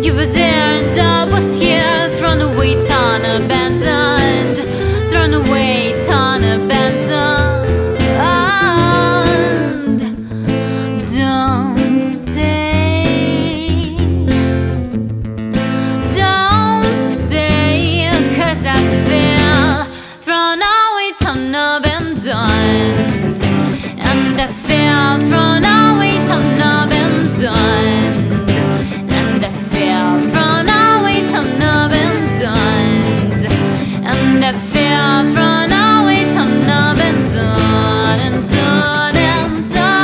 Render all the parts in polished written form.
You were there and I was here, thrown away, torn, abandoned, thrown away, torn, abandoned. Don't stay, cause I feel thrown away, torn, abandoned. And I feel thrown away, torn, abandoned. And I feel thrown away, torn, abandoned. And I feel thrown away, torn, abandoned, and done, and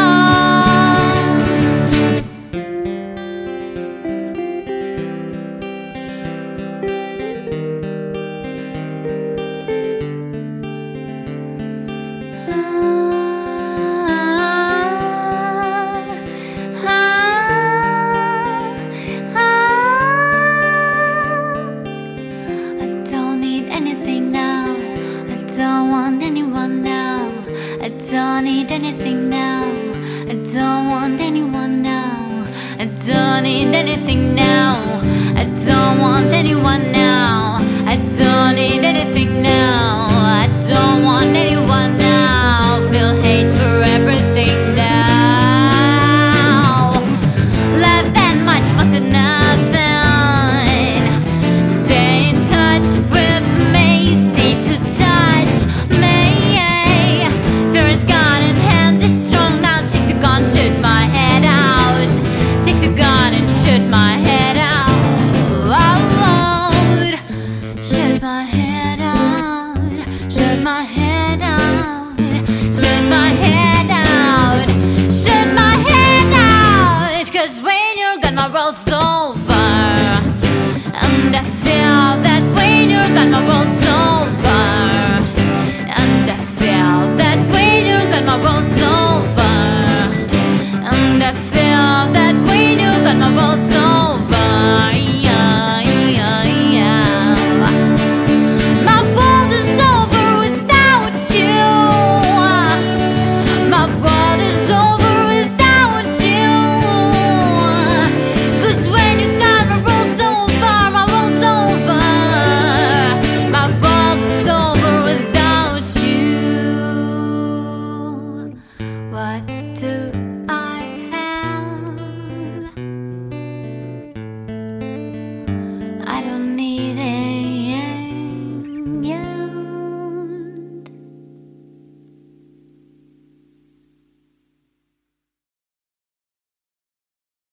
don't want anyone now. I don't need anything now. I don't want anyone now. I don't need anything now. I don't want anyone now.